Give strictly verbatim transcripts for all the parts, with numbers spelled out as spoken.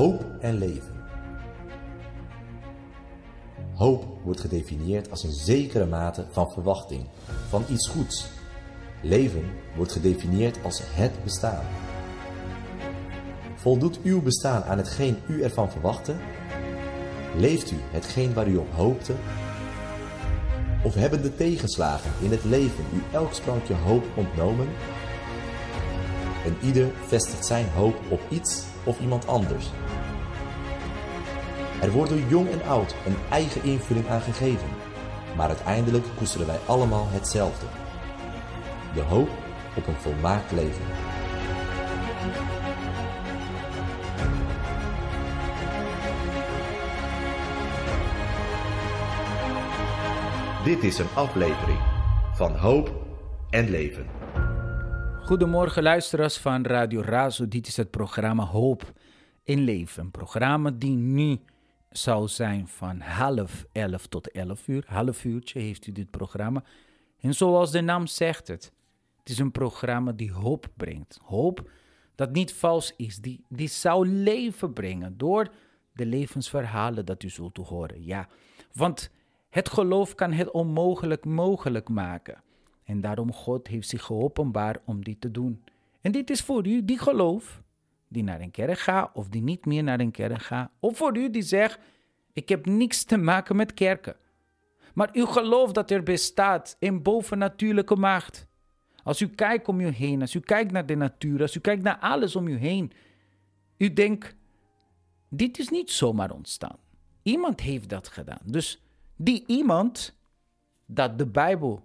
Hoop en leven. Hoop wordt gedefinieerd als een zekere mate van verwachting, van iets goeds. Leven wordt gedefinieerd als het bestaan. Voldoet uw bestaan aan hetgeen u ervan verwachtte? Leeft u hetgeen waar u op hoopte? Of hebben de tegenslagen in het leven u elk sprankje hoop ontnomen? En ieder vestigt zijn hoop op iets of iemand anders. Er wordt door jong en oud een eigen invulling aan gegeven, maar uiteindelijk koesteren wij allemaal hetzelfde. De hoop op een volmaakt leven. Dit is een aflevering van Hoop en Leven. Goedemorgen luisteraars van Radio Razo. Dit is het programma Hoop en Leven. Een programma die nu zou zijn van half elf tot elf uur. Half uurtje heeft u dit programma. En zoals de naam zegt het, het is een programma die hoop brengt. Hoop dat niet vals is, die, die zou leven brengen door de levensverhalen dat u zult horen. Ja, want het geloof kan het onmogelijk mogelijk maken. En daarom God heeft zich geopenbaar om dit te doen. En dit is voor u die geloof, die naar een kerk gaat of die niet meer naar een kerk gaat. Of voor u die zegt, ik heb niks te maken met kerken. Maar u gelooft dat er bestaat een bovennatuurlijke macht. Als u kijkt om u heen, als u kijkt naar de natuur, als u kijkt naar alles om u heen. U denkt, dit is niet zomaar ontstaan. Iemand heeft dat gedaan. Dus die iemand dat de Bijbel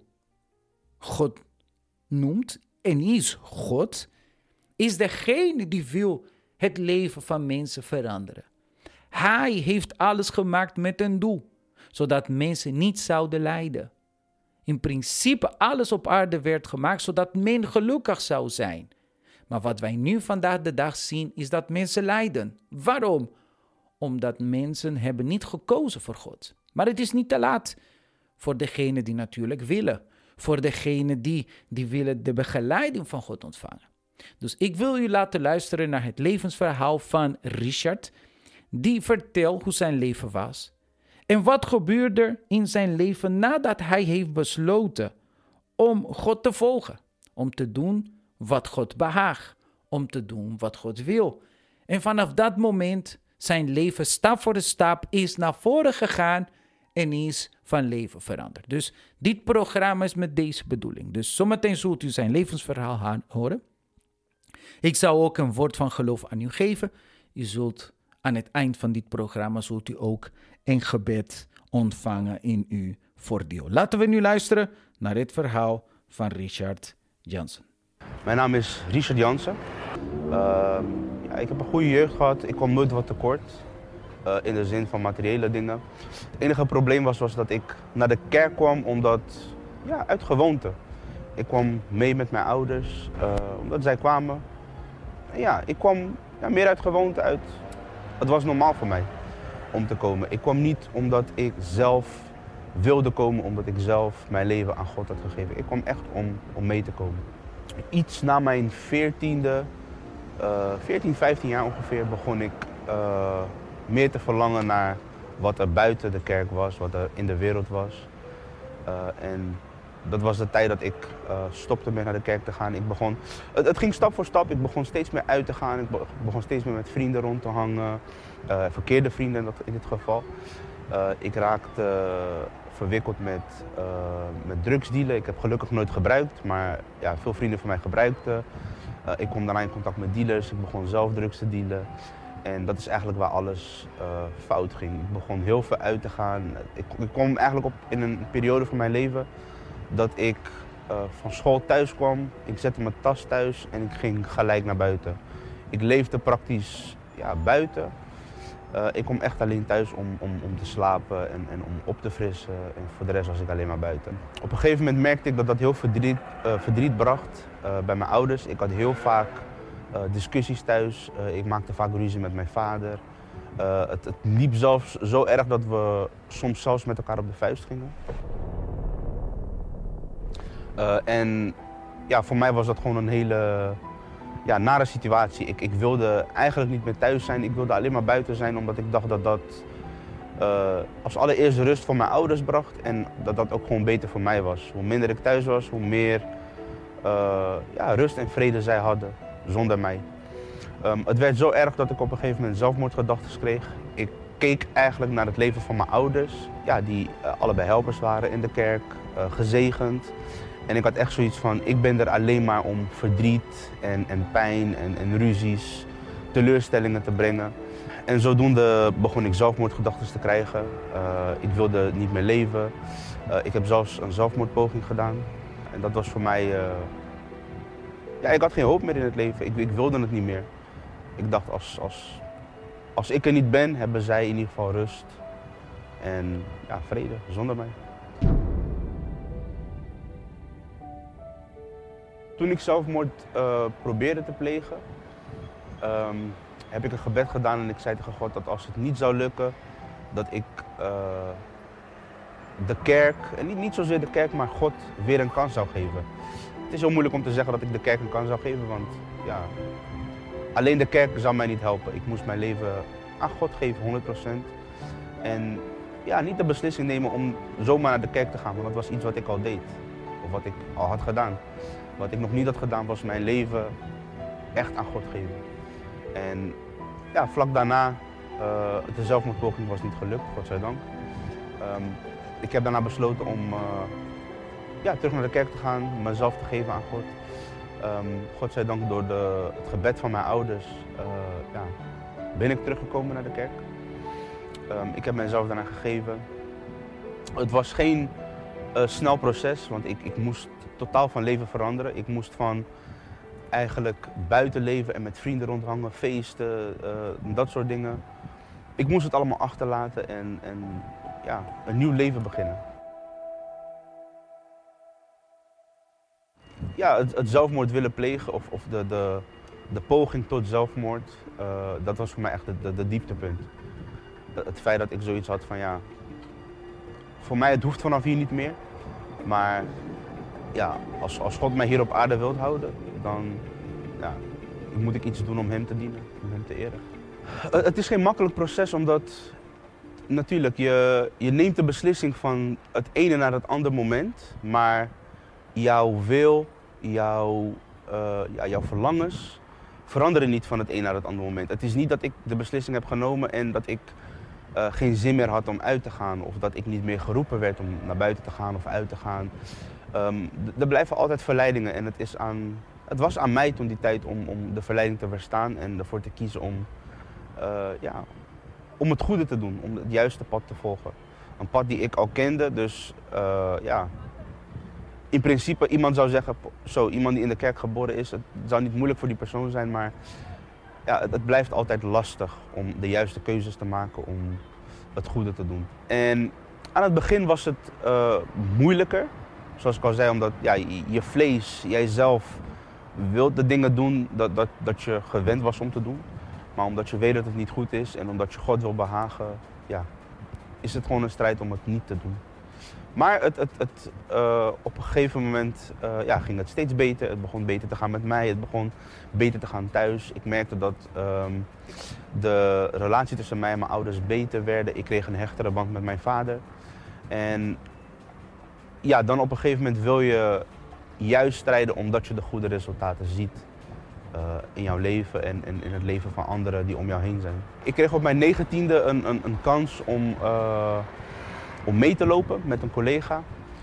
God noemt en is God, is degene die wil het leven van mensen veranderen. Hij heeft alles gemaakt met een doel, zodat mensen niet zouden lijden. In principe alles op aarde werd gemaakt, zodat men gelukkig zou zijn. Maar wat wij nu vandaag de dag zien, is dat mensen lijden. Waarom? Omdat mensen hebben niet gekozen voor God. Maar het is niet te laat voor degenen die natuurlijk willen. Voor degenen die, die willen de begeleiding van God ontvangen. Dus ik wil u laten luisteren naar het levensverhaal van Richard. Die vertelt hoe zijn leven was. En wat gebeurde er in zijn leven nadat hij heeft besloten om God te volgen. Om te doen wat God behaagt. Om te doen wat God wil. En vanaf dat moment zijn leven stap voor stap is naar voren gegaan. En is van leven veranderd. Dus dit programma is met deze bedoeling. Dus zometeen zult u zijn levensverhaal gaan horen. Ik zal ook een woord van geloof aan u geven. U zult aan het eind van dit programma zult u ook een gebed ontvangen in uw voordeel. Laten we nu luisteren naar het verhaal van Richard Jansen. Mijn naam is Richard Jansen. Uh, ja, ik heb een goede jeugd gehad. Ik kwam nooit wat tekort. Uh, in de zin van materiële dingen. Het enige probleem was, was dat ik naar de kerk kwam omdat, ja, uit gewoonte. Ik kwam mee met mijn ouders, uh, omdat zij kwamen. En ja, ik kwam ja, meer uit gewoonte uit. Het was normaal voor mij om te komen. Ik kwam niet omdat ik zelf wilde komen, omdat ik zelf mijn leven aan God had gegeven. Ik kwam echt om, om mee te komen. Iets na mijn veertiende, uh, veertien, vijftien jaar ongeveer, begon ik uh, meer te verlangen naar wat er buiten de kerk was, wat er in de wereld was. Uh, en dat was de tijd dat ik uh, stopte met naar de kerk te gaan. Ik begon, het, het ging stap voor stap, ik begon steeds meer uit te gaan. Ik begon steeds meer met vrienden rond te hangen. Uh, verkeerde vrienden in, dat, in dit geval. Uh, ik raakte uh, verwikkeld met, uh, met drugsdealen. Ik heb gelukkig nooit gebruikt, maar ja, veel vrienden van mij gebruikten. Uh, ik kwam daarna in contact met dealers, ik begon zelf drugs te dealen. En dat is eigenlijk waar alles uh, fout ging. Ik begon heel veel uit te gaan. Ik, ik kwam eigenlijk op in een periode van mijn leven dat ik uh, van school thuis kwam. Ik zette mijn tas thuis en ik ging gelijk naar buiten. Ik leefde praktisch ja, buiten. Uh, ik kwam echt alleen thuis om, om, om te slapen en, en om op te frissen. En voor de rest was ik alleen maar buiten. Op een gegeven moment merkte ik dat dat heel verdriet, uh, verdriet bracht uh, bij mijn ouders. Ik had heel vaak uh, discussies thuis. Uh, ik maakte vaak ruzie met mijn vader. Uh, het, het liep zelfs zo erg dat we soms zelfs met elkaar op de vuist gingen. Uh, en ja, voor mij was dat gewoon een hele, ja, nare situatie. Ik, ik wilde eigenlijk niet meer thuis zijn. Ik wilde alleen maar buiten zijn omdat ik dacht dat dat uh, als allereerst rust voor mijn ouders bracht. En dat dat ook gewoon beter voor mij was. Hoe minder ik thuis was, hoe meer uh, ja, rust en vrede zij hadden zonder mij. Um, het werd zo erg dat ik op een gegeven moment zelfmoordgedachten kreeg. Ik keek eigenlijk naar het leven van mijn ouders, ja, die uh, allebei helpers waren in de kerk, uh, gezegend. En ik had echt zoiets van, ik ben er alleen maar om verdriet en, en pijn en, en ruzies, teleurstellingen te brengen. En zodoende begon ik zelfmoordgedachten te krijgen. Uh, ik wilde niet meer leven. Uh, ik heb zelfs een zelfmoordpoging gedaan. En dat was voor mij, uh... ja, ik had geen hoop meer in het leven. Ik, ik wilde het niet meer. Ik dacht, als, als, als ik er niet ben, hebben zij in ieder geval rust en ja, vrede zonder mij. Toen ik zelfmoord uh, probeerde te plegen, um, heb ik een gebed gedaan en ik zei tegen God dat als het niet zou lukken, dat ik uh, de kerk, en niet, niet zozeer de kerk, maar God weer een kans zou geven. Het is heel moeilijk om te zeggen dat ik de kerk een kans zou geven, want ja, alleen de kerk zou mij niet helpen. Ik moest mijn leven aan God geven, honderd procent. En ja, niet de beslissing nemen om zomaar naar de kerk te gaan, want dat was iets wat ik al deed. Of wat ik al had gedaan. Wat ik nog niet had gedaan was mijn leven echt aan God geven. En ja, vlak daarna, uh, de zelfmoordpoging was niet gelukt, godzijdank. Um, ik heb daarna besloten om uh, ja, terug naar de kerk te gaan, mezelf te geven aan God. Um, godzijdank door de, het gebed van mijn ouders uh, ja, ben ik teruggekomen naar de kerk. Um, ik heb mezelf daarna gegeven. Het was geen uh, snel proces, want ik, ik moest totaal van leven veranderen. Ik moest van eigenlijk buiten leven en met vrienden rondhangen, feesten, uh, dat soort dingen. Ik moest het allemaal achterlaten en, en ja, een nieuw leven beginnen. Ja, het, het zelfmoord willen plegen of, of de, de, de poging tot zelfmoord, uh, dat was voor mij echt de, de, de dieptepunt. Het feit dat ik zoiets had van ja, voor mij het hoeft vanaf hier niet meer, maar ja, als, als God mij hier op aarde wilt houden, dan ja, moet ik iets doen om hem te dienen, om hem te eren. Het, het is geen makkelijk proces, omdat natuurlijk, je, je neemt de beslissing van het ene naar het andere moment, maar jouw wil, jouw, uh, ja, jouw verlangens veranderen niet van het een naar het andere moment. Het is niet dat ik de beslissing heb genomen en dat ik uh, geen zin meer had om uit te gaan, of dat ik niet meer geroepen werd om naar buiten te gaan of uit te gaan. Um, er blijven altijd verleidingen en het, is aan, het was aan mij toen die tijd om, om de verleiding te weerstaan en ervoor te kiezen om, uh, ja, om het goede te doen, om het juiste pad te volgen. Een pad die ik al kende, dus uh, ja, in principe iemand zou zeggen, zo, iemand die in de kerk geboren is, het zou niet moeilijk voor die persoon zijn, maar ja, het, het blijft altijd lastig om de juiste keuzes te maken, om het goede te doen. En aan het begin was het uh, moeilijker, zoals ik al zei, omdat ja, je, je vlees, jijzelf wilt de dingen doen dat, dat, dat je gewend was om te doen. Maar omdat je weet dat het niet goed is en omdat je God wil behagen, ja, is het gewoon een strijd om het niet te doen. Maar het, het, het, uh, op een gegeven moment uh, ja, ging het steeds beter. Het begon beter te gaan met mij, het begon beter te gaan thuis. Ik merkte dat um, de relatie tussen mij en mijn ouders beter werden. Ik kreeg een hechtere band met mijn vader. En ja, dan op een gegeven moment wil je juist strijden omdat je de goede resultaten ziet. Uh, in jouw leven en, en in het leven van anderen die om jou heen zijn. Ik kreeg op mijn negentiende een, een, een kans om, uh, om mee te lopen met een collega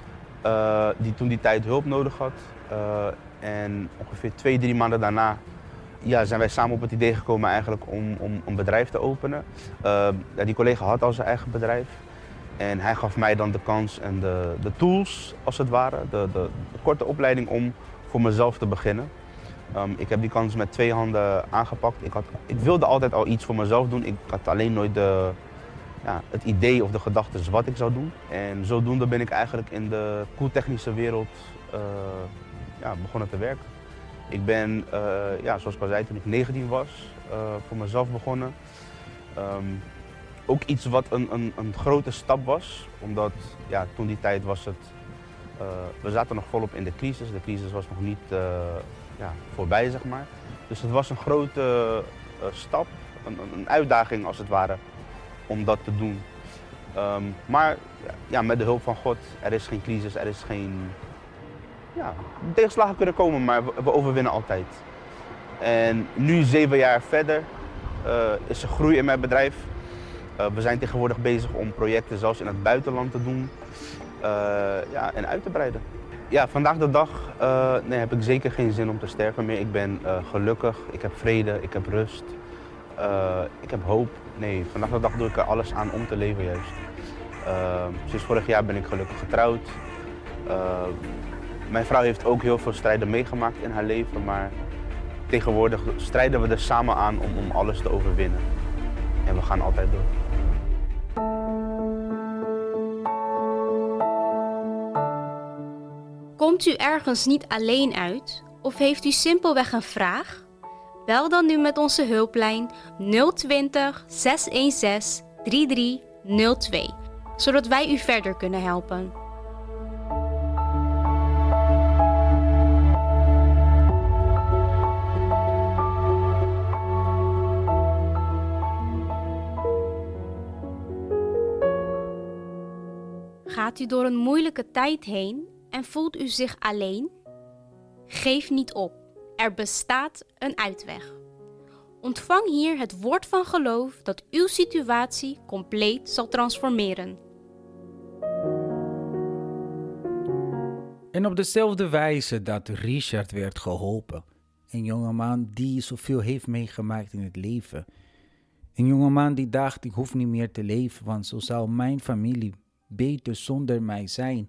uh, die toen die tijd hulp nodig had. Uh, en ongeveer twee, drie maanden daarna ja, zijn wij samen op het idee gekomen eigenlijk om, om een bedrijf te openen. Uh, ja, die collega had al zijn eigen bedrijf en hij gaf mij dan de kans en de, de tools als het ware, de, de, de korte opleiding om voor mezelf te beginnen. Um, ik heb die kans met twee handen aangepakt. Ik, had, ik wilde altijd al iets voor mezelf doen. Ik had alleen nooit de, ja, het idee of de gedachten wat ik zou doen. En zodoende ben ik eigenlijk in de koeltechnische wereld uh, ja, begonnen te werken. Ik ben, uh, ja, zoals ik al zei, toen ik negentien was, uh, voor mezelf begonnen. Um, ook iets wat een, een, een grote stap was, omdat ja, toen die tijd was het, uh, we zaten nog volop in de crisis. De crisis was nog niet uh, ja, voorbij, zeg maar. Dus het was een grote uh, stap, een, een uitdaging als het ware, om dat te doen. Um, maar ja, met de hulp van God, er is geen crisis, er is geen... Ja, tegenslagen kunnen komen, maar we, we overwinnen altijd. En nu, zeven jaar verder, uh, is er groei in mijn bedrijf. Uh, we zijn tegenwoordig bezig om projecten zelfs in het buitenland te doen uh, ja, en uit te breiden. Ja, vandaag de dag uh, nee, heb ik zeker geen zin om te sterven meer. Ik ben uh, gelukkig, ik heb vrede, ik heb rust, uh, ik heb hoop. Nee, vandaag de dag doe ik er alles aan om te leven juist. Uh, sinds vorig jaar ben ik gelukkig getrouwd. Uh, mijn vrouw heeft ook heel veel strijden meegemaakt in haar leven, maar tegenwoordig strijden we er samen aan om, om alles te overwinnen. En we gaan altijd door. Komt u ergens niet alleen uit of heeft u simpelweg een vraag? Bel dan nu met onze hulplijn nul twintig, zes een zes, drie drie nul twee, zodat wij u verder kunnen helpen. Gaat u door een moeilijke tijd heen en voelt u zich alleen? Geef niet op, er bestaat een uitweg. Ontvang hier het woord van geloof dat uw situatie compleet zal transformeren. En op dezelfde wijze dat Richard werd geholpen, een jongeman die zoveel heeft meegemaakt in het leven. Een jongeman die dacht, ik hoef niet meer te leven, want zo zou mijn familie beter zonder mij zijn.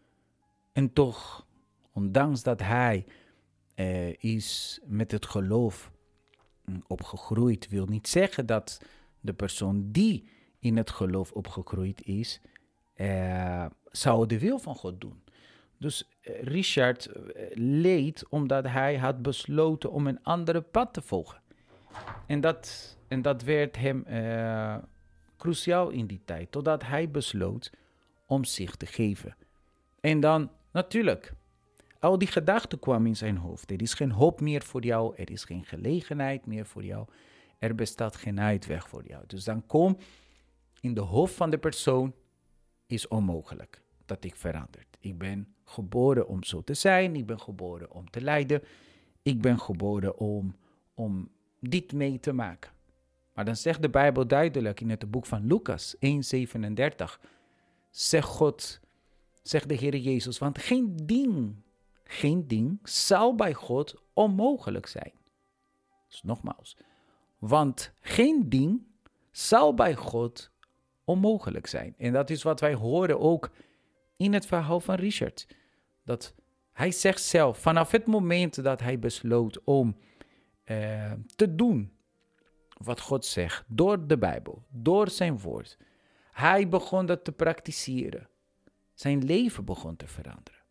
En toch, ondanks dat hij uh, is met het geloof opgegroeid, wil niet zeggen dat de persoon die in het geloof opgegroeid is, uh, zou de wil van God doen. Dus uh, Richard uh, leed omdat hij had besloten om een andere pad te volgen. En dat, en dat werd hem uh, cruciaal in die tijd, totdat hij besloot om zich te geven. En dan, natuurlijk, al die gedachten kwamen in zijn hoofd. Er is geen hoop meer voor jou, er is geen gelegenheid meer voor jou, er bestaat geen uitweg voor jou. Dus dan kom in de hoofd van de persoon, is onmogelijk dat ik verander. Ik ben geboren om zo te zijn, ik ben geboren om te lijden, ik ben geboren om, om dit mee te maken. Maar dan zegt de Bijbel duidelijk in het boek van Lucas één zevenendertig, zegt God, zegt de Heer Jezus, want geen ding, geen ding zal bij God onmogelijk zijn. Dus nogmaals, want geen ding zal bij God onmogelijk zijn. En dat is wat wij horen ook in het verhaal van Richard. Dat hij zegt zelf, vanaf het moment dat hij besloot om uh, te doen wat God zegt, door de Bijbel, door zijn woord, hij begon dat te praktiseren. Zijn leven begon te veranderen.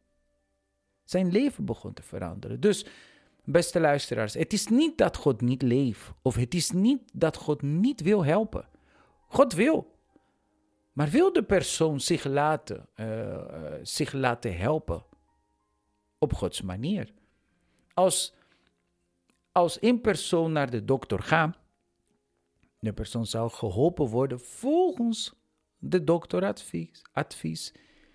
Zijn leven begon te veranderen. Dus, beste luisteraars, het is niet dat God niet leeft. Of het is niet dat God niet wil helpen. God wil. Maar wil de persoon zich laten, uh, zich laten helpen op Gods manier? Als, als een persoon naar de dokter gaat, de persoon zal geholpen worden volgens de dokteradvies. Advies.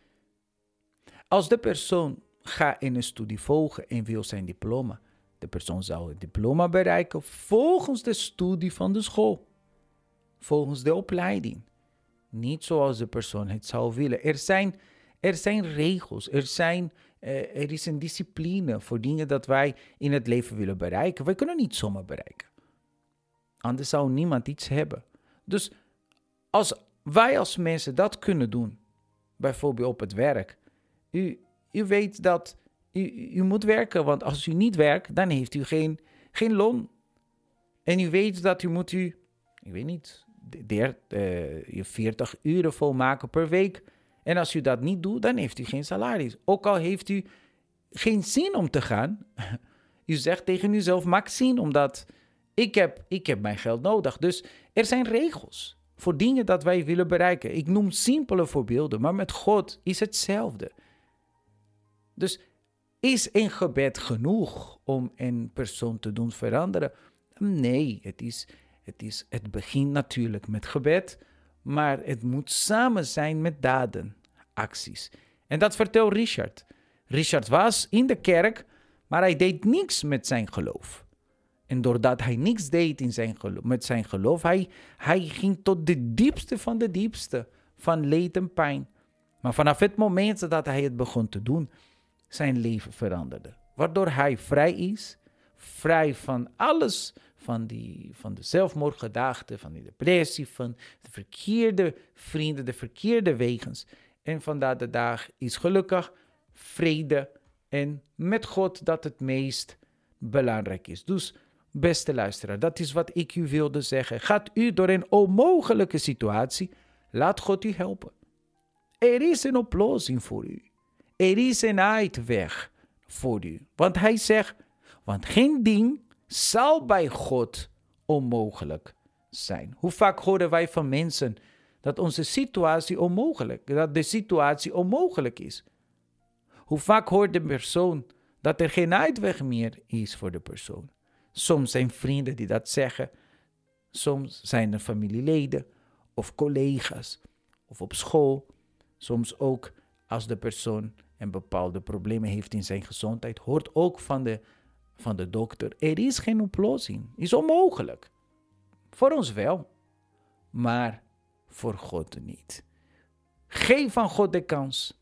Als de persoon gaat in een studie volgen en wil zijn diploma, de persoon zal het diploma bereiken volgens de studie van de school. Volgens de opleiding. Niet zoals de persoon het zou willen. Er zijn, er zijn regels, er, zijn, uh, er is een discipline voor dingen dat wij in het leven willen bereiken. Wij kunnen niet zomaar bereiken. Anders zou niemand iets hebben. Dus als wij als mensen dat kunnen doen, bijvoorbeeld op het werk. U, u weet dat u, u moet werken, want als u niet werkt, dan heeft u geen, geen loon. En u weet dat u moet u, ik weet niet, der, uh, veertig uren volmaken per week. En als u dat niet doet, dan heeft u geen salaris. Ook al heeft u geen zin om te gaan. U zegt tegen uzelf, maak zin, omdat ik heb, ik heb mijn geld nodig. Dus er zijn regels voor dingen dat wij willen bereiken. Ik noem simpele voorbeelden, maar met God is hetzelfde. Dus Is een gebed genoeg om een persoon te doen veranderen? Nee, het is, het is, het begint natuurlijk met gebed, maar het moet samen zijn met daden, acties. En dat vertelt Richard. Richard was in de kerk, maar hij deed niks met zijn geloof. En doordat hij niks deed in zijn geloof, met zijn geloof, hij, hij ging tot de diepste van de diepste van leed en pijn. Maar vanaf het moment dat hij het begon te doen, zijn leven veranderde. Waardoor hij vrij is, vrij van alles, van, die, van de zelfmoordgedachten, van die depressie, van de verkeerde vrienden, de verkeerde wegens. En vandaar de dag is gelukkig, vrede en met God dat het meest belangrijk is. Dus beste luisteraar, dat is wat ik u wilde zeggen. Gaat u door een onmogelijke situatie, laat God u helpen. Er is een oplossing voor u. Er is een uitweg voor u. Want hij zegt, want geen ding zal bij God onmogelijk zijn. Hoe vaak horen wij van mensen dat onze situatie onmogelijk, dat de situatie onmogelijk is? Hoe vaak hoort de persoon dat er geen uitweg meer is voor de persoon? Soms zijn vrienden die dat zeggen. Soms zijn er familieleden of collega's of op school. Soms ook als de persoon een bepaalde problemen heeft in zijn gezondheid, hoort ook van de, van de dokter, er is geen oplossing. Het is onmogelijk. Voor ons wel, maar voor God niet. Geef aan God de kans.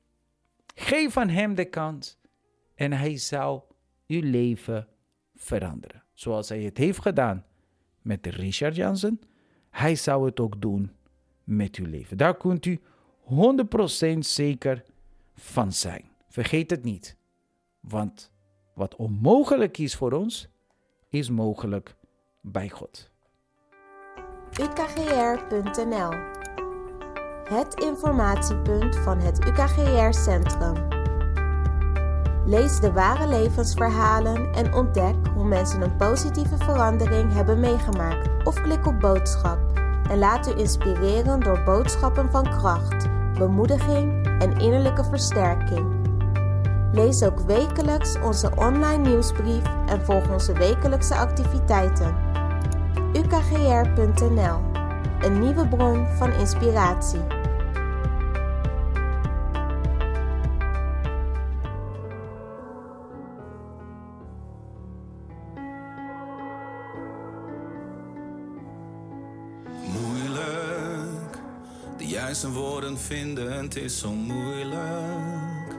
Geef aan hem de kans en hij zal uw leven veranderen. Zoals hij het heeft gedaan met Richard Jansen, hij zou het ook doen met uw leven. Daar kunt u honderd procent zeker van zijn. Vergeet het niet. Want wat onmogelijk is voor ons, is mogelijk bij God. U K G R punt N L. Het informatiepunt van het U K G R-centrum. Lees de ware levensverhalen en ontdek hoe mensen een positieve verandering hebben meegemaakt. Of klik op boodschap en laat u inspireren door boodschappen van kracht, bemoediging en innerlijke versterking. Lees ook wekelijks onze online nieuwsbrief en volg onze wekelijkse activiteiten. U K G R punt N L, een nieuwe bron van inspiratie. Moeilijk, de juiste woorden vinden, het is zo moeilijk.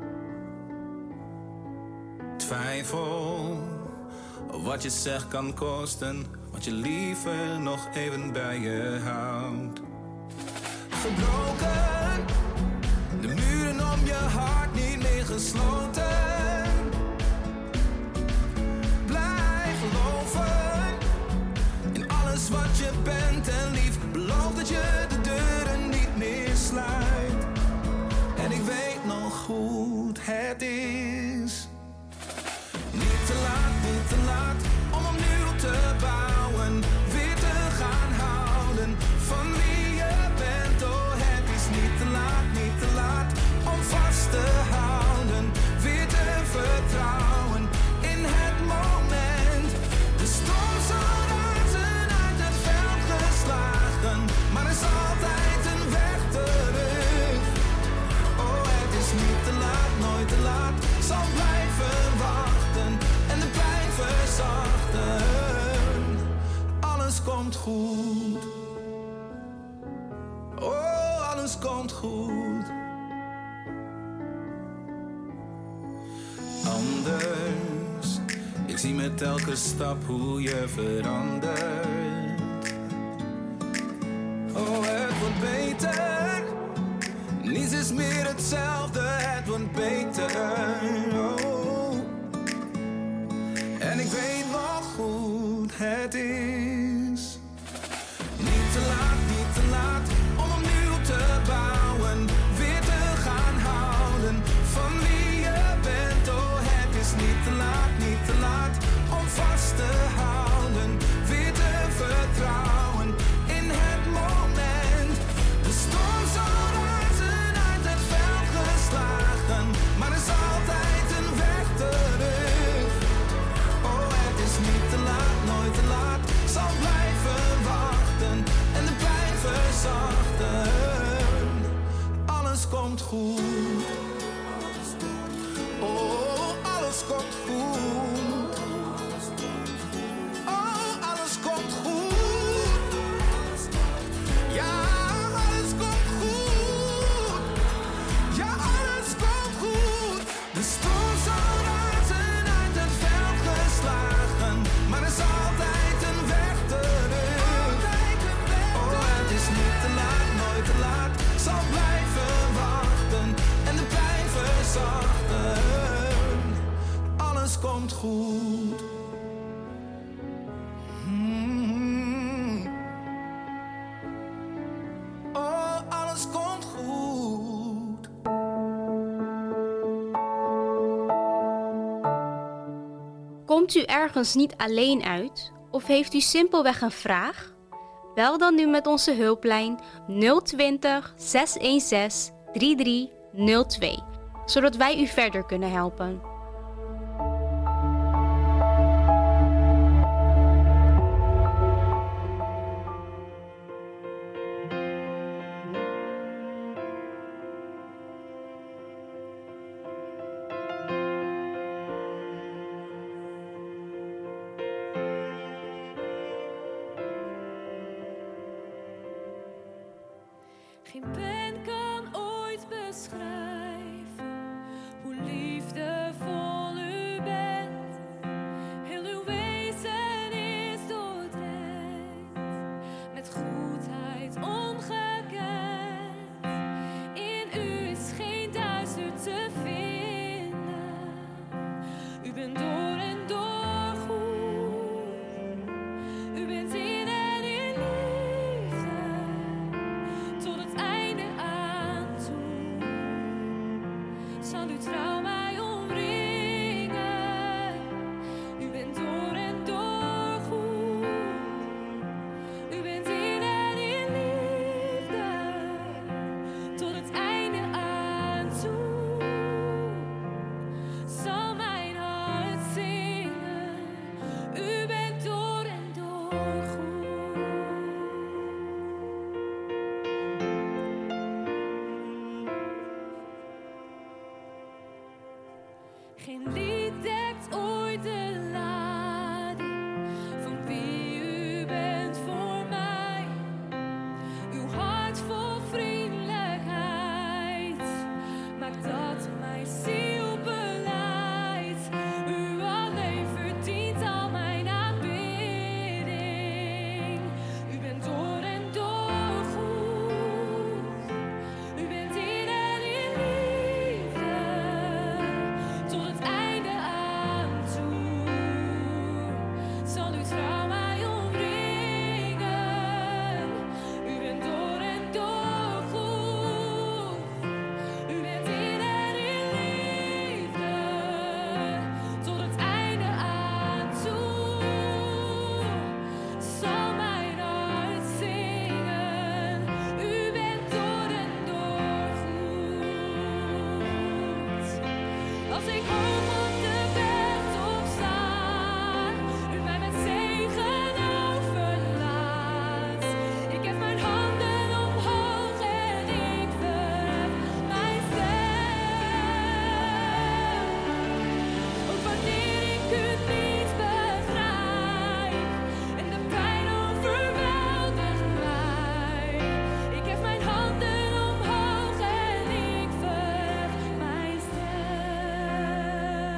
Twijfel, wat je zegt kan kosten, wat je liever nog even bij je houdt. Gebroken, de muren om je hart niet meer gesloten. Blijf geloven in alles wat je bent en lief. Beloof dat je de deuren niet meer sluit. En ik weet nog goed, het is niet te laat, niet te laat om opnieuw te bouwen, weer te gaan houden van wie je bent. Oh, het is niet te laat, niet te laat om vast te houden, weer te vertrouwen in het moment. De storm zal razen uit het veld geslagen, maar er is altijd een weg terug. Oh, het is niet te laat, nooit te laat, ik zal blijven wachten en de pijn verzachten. Alles komt goed. Oh, alles komt goed. Anders, ik zie met elke stap hoe je verandert. Oh, het wordt beter. Niets is meer hetzelfde, het wordt beter. Oh. En ik weet nog goed, het is niet te laat, niet te laat om opnieuw te bouwen, weer te gaan houden van wie je bent. Oh, het is niet te laat, niet te laat om vast te houden, weer te vertrouwen in het moment. De storm zal razen uit het veld geslagen, maar er is altijd een komt goed. Oh, alles komt goed. Oh, alles komt goed. Ja, alles komt goed. Ja, alles komt goed. De storm zal razen uit het veld geslagen, maar er is altijd een weg terug. Oh, het is niet te laat, nooit te laat. Ik zal blijven wachten en de pijn verzachten. Alles komt goed. Mm-hmm. Oh, alles komt goed. Komt u ergens niet alleen uit of heeft u simpelweg een vraag? Bel dan nu met onze hulplijn nul twintig, zes een zes, drie drie nul twee, zodat wij u verder kunnen helpen. Geen pen kan ooit beschrijven hoe liefdevol u bent. Heel uw wezen is doordrenkt met goedheid ongekend. In u is geen duister te vinden. U bent door en door goed. U bent in en in liefde. Tot het einde aan toe zal uw trouw mij omringen. U bent door en door goed. U bent in en in liefde. Tot het einde aan toe zal mijn hart zingen. U bent door en door goed. Geen lied dekt ooit de lading van wie u bent voor mij. Uw hart vol vriendelijkheid maakt dat mijn ziel beleidt. U alleen verdient al mijn aanbidding. U bent door en door goed. U bent in en in liefde. Tot het einde aan toe zal uw trouw mij omringen. U bent door en door goed. U bent in en in liefde. Tot het einde aan toe zal mijn hart zingen. U bent door en door goed. Als ik hoog op de berg opsta, u mij met zegen overlaat. Ik hef mijn handen omhoog en ik verhef mijn stem. Ook wanneer ik het niet begrijp en de pijn overweldigt mij. Ik hef mijn handen omhoog en ik verhef mijn stem.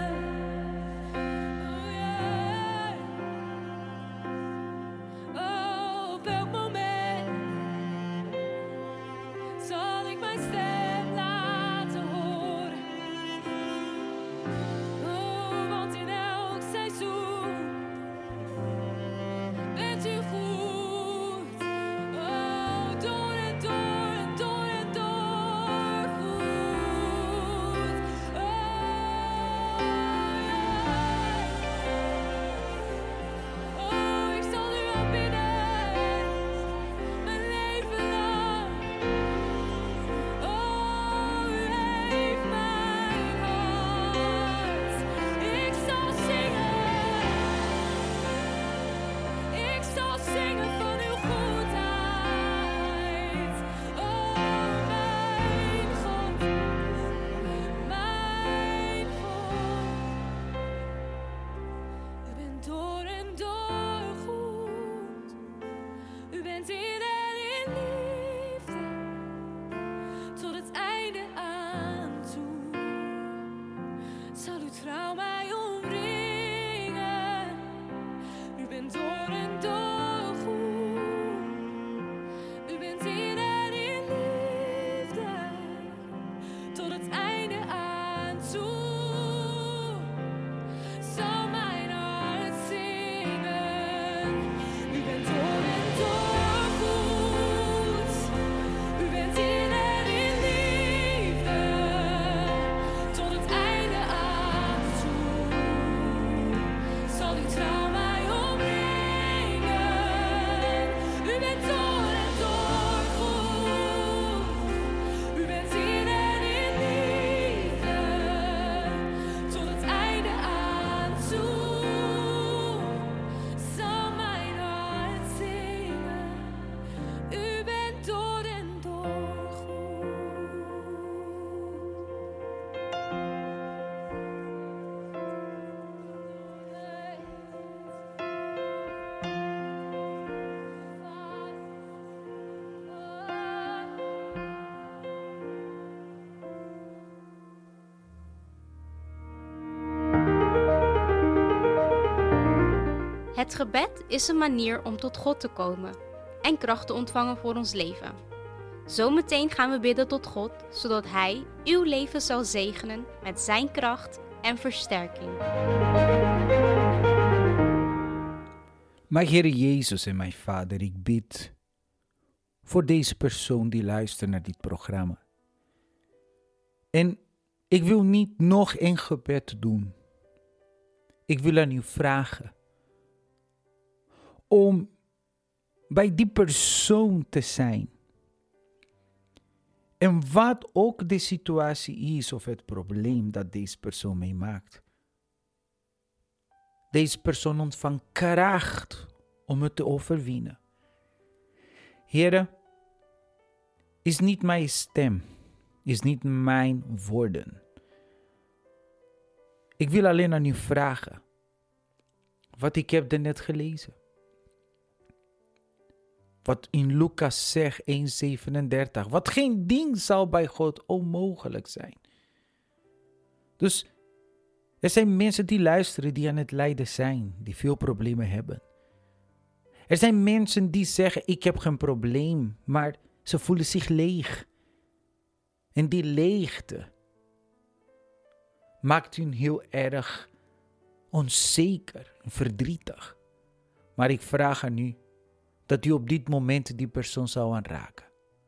bent ieder in liefde tot het einde aan toe. Zal uw trouw mij omringen. U bent door en door goed. U bent ieder in liefde tot het einde aan toe. Zal mijn hart zingen. U bent door en door goed. U bent ieder in liefde tot het einde aan toe. Zal uw trouw mij omringen. U bent door en door goed. U bent ieder in liefde tot het einde aan toe. Zal mijn hart zingen. U bent door en door goed. Het gebed is een manier om tot God te komen en kracht te ontvangen voor ons leven. Zometeen gaan we bidden tot God, zodat Hij uw leven zal zegenen met Zijn kracht en versterking. Maar Heer Jezus en mijn Vader, ik bid voor deze persoon die luistert naar dit programma. En ik wil niet nog een gebed doen. Ik wil aan u vragen om bij die persoon te zijn. En wat ook de situatie is of het probleem dat deze persoon meemaakt. Deze persoon ontvangt kracht om het te overwinnen. Heere, is niet mijn stem, is niet mijn woorden. Ik wil alleen aan u vragen wat ik heb net gelezen. Wat in Lucas zegt, één zevenendertig. Wat geen ding zal bij God onmogelijk zijn. Dus er zijn mensen die luisteren, die aan het lijden zijn. Die veel problemen hebben. Er zijn mensen die zeggen, ik heb geen probleem. Maar ze voelen zich leeg. En die leegte maakt hun heel erg onzeker en verdrietig. Maar ik vraag aan u dat u op dit moment die persoon zou aanraken.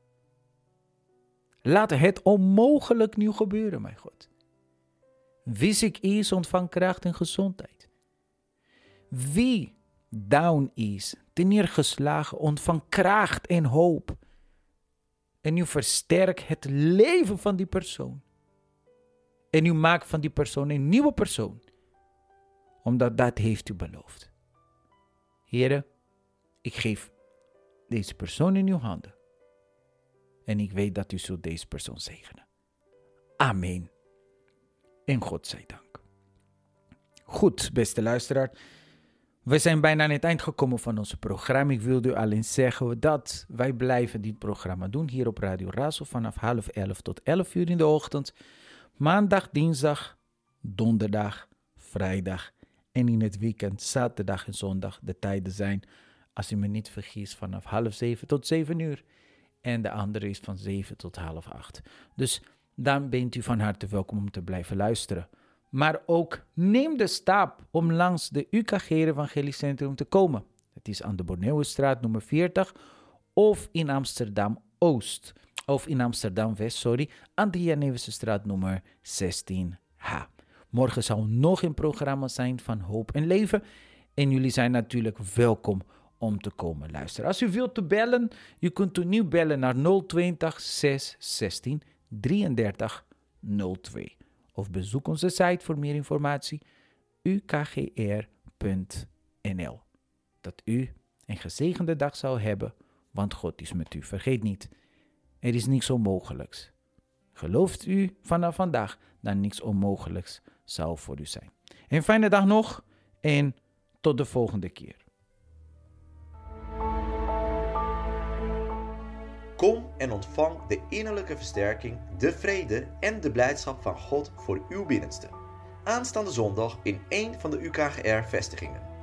Laat het onmogelijk nu gebeuren, mijn God. Wie ziek is, ontvang kracht en gezondheid. Wie down is, neergeslagen, ontvang kracht en hoop. En u versterkt het leven van die persoon. En u maakt van die persoon een nieuwe persoon. Omdat dat heeft u beloofd. Heere, ik geef deze persoon in uw handen. En ik weet dat u zult deze persoon zegenen. Amen. En God zij dank. Goed, beste luisteraar. We zijn bijna aan het eind gekomen van ons programma. Ik wilde u alleen zeggen dat wij blijven dit programma doen hier op Radio Razo vanaf half elf tot elf uur in de ochtend. Maandag, dinsdag, donderdag, vrijdag en in het weekend, zaterdag en zondag. De tijden zijn, als u me niet vergis, vanaf half zeven tot zeven uur. En de andere is van zeven tot half acht. Dus dan bent u van harte welkom om te blijven luisteren. Maar ook neem de stap om langs de U K G Evangelisch Centrum te komen. Het is aan de Borneuwenstraat nummer veertig of in Amsterdam Oost. Of in Amsterdam West, sorry, aan de Jeneverstraat nummer zestien H. Morgen zal nog een programma zijn van Hoop en Leven. En jullie zijn natuurlijk welkom om te komen luisteren. Als u wilt te bellen, u kunt opnieuw bellen naar nul twintig, zes zestien, drieëndertig nul twee. Of bezoek onze site voor meer informatie, u k g r punt n l. Dat u een gezegende dag zou hebben, want God is met u. Vergeet niet, er is niks onmogelijks. Gelooft u vanaf vandaag dat niks onmogelijks zou voor u zijn. Een fijne dag nog en tot de volgende keer. Kom en ontvang de innerlijke versterking, de vrede en de blijdschap van God voor uw binnenste. Aanstaande zondag in één van de U K G R-vestigingen.